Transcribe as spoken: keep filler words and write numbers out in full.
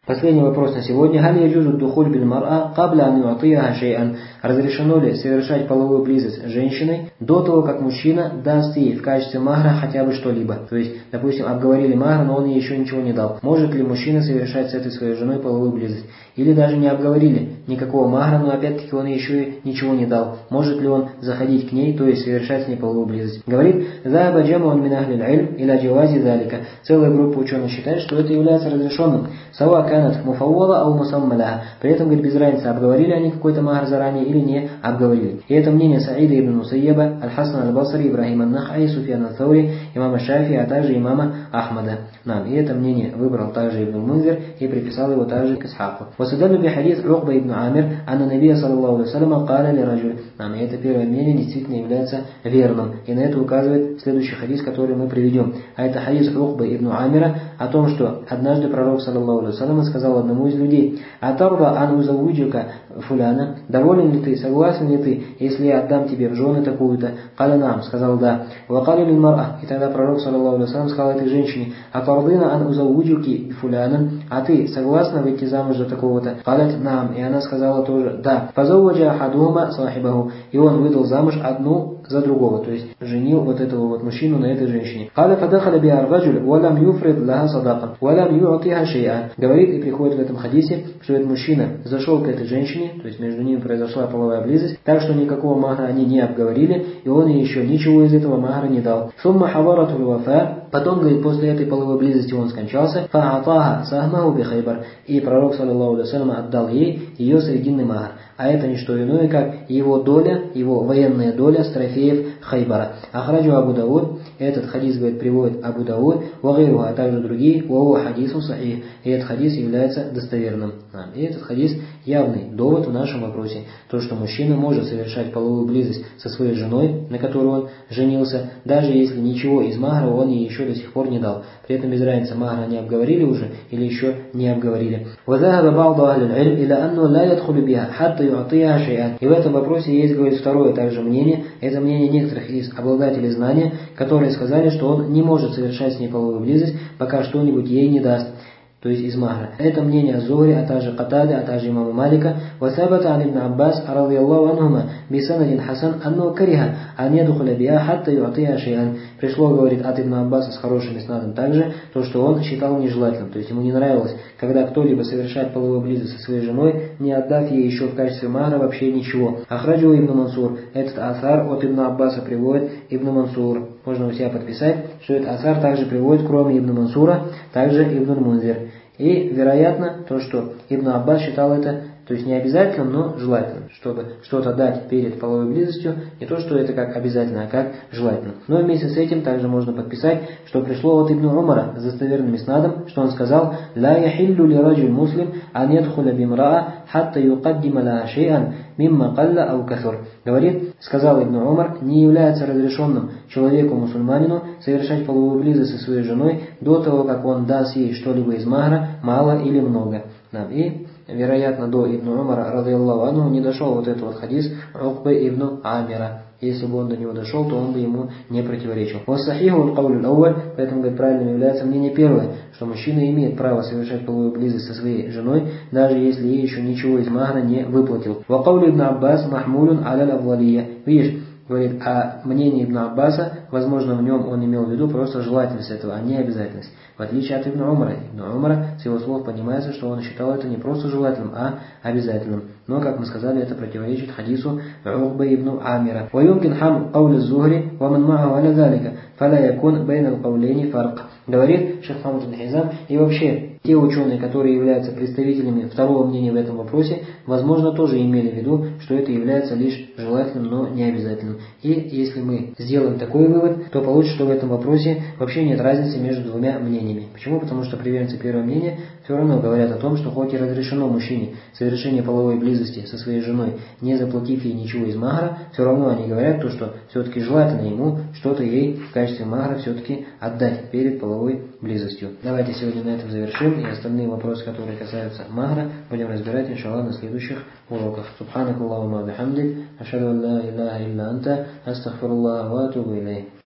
Последний вопрос на сегодня. Халь яджузу духуль биль мар'a кабля ан ю'атияха шей'ан. Разрешено ли совершать половую близость с женщиной до того, как мужчина даст ей в качестве махра хотя бы что-либо? То есть, допустим, обговорили махр, но он ей еще ничего не дал. Может ли мужчина совершать с этой своей женой половую близость? Или даже не обговорили никакого махра, но опять-таки он ей еще и ничего не дал. Может ли он заходить к ней, то есть совершать с ней половую близость? Говорит, «Заба джамун мин ахлил илм иля джавази залика». Целая группа ученых считает, что это является разрешенным. Сава канат муфаввала ау мусаммаляха. При этом, говорит, без разницы, обговорили они какой-то махр заранее или не обговорили. И это мнение Саида ибн Мусайяба, Аль-Хасан Аль-Басри, Ибрахима Нахай, Суфьян Аль-Таури, имама Шафи, а также имама Ахмада. Нам. И это мнение выбрал также Ибн Мунзир и приписал его также к Исхаку. Васадану би хадис Уқба ибн Амир, анна набия саллаллаху алейхи вассалям каля ли раджуль. Нам. И это первое мнение действительно является верным. И на это указывает следующий хадис, который мы приведем. А это хадис Уқба ибн Амира о том, что однажды пророк саллаллаху алейхи вассалям сказал одному из людей: «Атарда ан узавуджука фуляна». Доволен ли ты, согласен ли ты, если я отдам тебе в жены такую-то? Каля нам, сказал да. Вакали ли мар'а. И тогда пророк саллаллаху алейхи вассалям сказал этой женщине: «Атардина ан узавуджуки фуляна». А ты согласна выйти замуж за такого-то? Калят нам. И она сказала тоже да. Фазавваджа ахадума сахибаху. И он выдал замуж одну за другого, то есть женил вот этого вот мужчину на этой женщине. Каля фадахаля би ар-раджуль валам юфрид лаха садака валам ю'атиха шей'а. Говорит и приходит в этом хадисе, что этот мужчина зашел к этой женщине, то есть между ними произошла половая близость, так что никакого махра они не обговорили, и он ей еще ничего из этого махра не дал. Сумма хаварату вафа. Потом, говорит, после этой половой близости он скончался. Фа'атаха сахмаху би Хайбар. И пророк саллаллаху алейхи вассалям отдал ей ее срединный махр. А это не что иное, как его доля, его военная доля с трофеев Хайбара. Ахраджу Абу Дауд. Этот хадис, говорит, приводит Абу Дауд, вагиру, а также другие, вау хадису сахих. И этот хадис является достоверным. И этот хадис явный довод в нашем вопросе. То, что мужчина может совершать половую близость со своей женой, на которую он женился, даже если ничего из махра он ей еще до сих пор не дал. При этом без разницы, махра они обговорили уже или еще не обговорили. И в этом вопросе есть, говорит, второе также мнение. Это мнение некоторых из обладателей знания, которые сказали, что он не может совершать с ней половую близость, пока что-нибудь ей не даст, то есть из махра. Это мнение Зухри, а также Катады, а также имама Малика. Васабата ан ибн Аббас, радийаллаху анхума, бисанадин хасан, анну кариха, ан ядхуля биа хатта ю'атиха шей'ан. Пришло, говорит, от ибн Аббаса с хорошим иснадом также, то, что он считал нежелательным. То есть ему не нравилось, когда кто-либо совершает половую близость со своей женой, не отдав ей еще в качестве махра вообще ничего. Ахраджу ибн Мансур. Этот асар от ибн Аббаса приводит ибн Мансур. Можно у себя подписать, что этот асар также приводит, кроме ибн Мансура, также ибн Мунзир. И, вероятно, то, что Ибн Аббас считал это, то есть не обязательным, но желательным, чтобы что-то дать перед половой близостью, не то, что это как обязательно, а как желательно. Но вместе с этим также можно подписать, что пришло от Ибн Умара с достоверным иснадом, что он сказал: «Ла яхиллу ли раджуль муслим ан ядхуля бимраа хатта юкаддима лаха шей'ан мимма калла ау касур». Говорит, сказал Ибн Умар, не является разрешенным человеку-мусульманину совершать половую близость со своей женой до того, как он даст ей что-либо из махра, мало или много. И, вероятно, до Ибн Умара, радийаллаху анху, не дошел вот этот вот хадис Уқбы ибн Амира. Если бы он до него дошел, то он бы ему не противоречил. Вассахиху аль-каулю аль-ауаль, поэтому, говорит, правильным является мнение первое, что мужчина имеет право совершать половую близость со своей женой, даже если ей еще ничего из махра не выплатил. Ва каулю ибн Аббас махмулюн аля аввалия. Видишь, говорит, а мнение Ибн Аббаса, возможно, в нем он имел в виду просто желательность этого, а не обязательность. В отличие от Ибн Умара. Ибн Умара, с его слов понимается, что он считал это не просто желательным, а обязательным. Но, как мы сказали, это противоречит хадису Уқбы ибн Амира. وَيُمْكِنْ حَمْ قَوْلِ الزُّهْرِ وَمَنْ مَعَهُ عَلَى ذَلِكَ فَلَا يَكُنْ بَيْنَ الْقَوْلَيْنِ فَرْقٌ. Говорит Шейх Мухаммад ибн Хизам, и вообще те ученые, которые являются представителями второго мнения в этом вопросе, возможно, тоже имели в виду, что это является лишь желательным, но не обязательным. И если мы сделаем такой вывод, то получится, что в этом вопросе вообще нет разницы между двумя мнениями. Почему? Потому что приверженцы первого мнения все равно говорят о том, что хоть и разрешено мужчине совершение половой близости со своей женой, не заплатив ей ничего из махра, все равно они говорят то, что все-таки желательно ему что-то ей в качестве махра все-таки отдать перед половой близостью. Давайте сегодня на этом завершим, и остальные вопросы, которые касаются махра, будем разбирать, иншаллах, на следующих уроках. Субханак Аллахумма бихамдик, ашхаду ан ла илляха илля анта, астагфируллаха ва атубу илейх.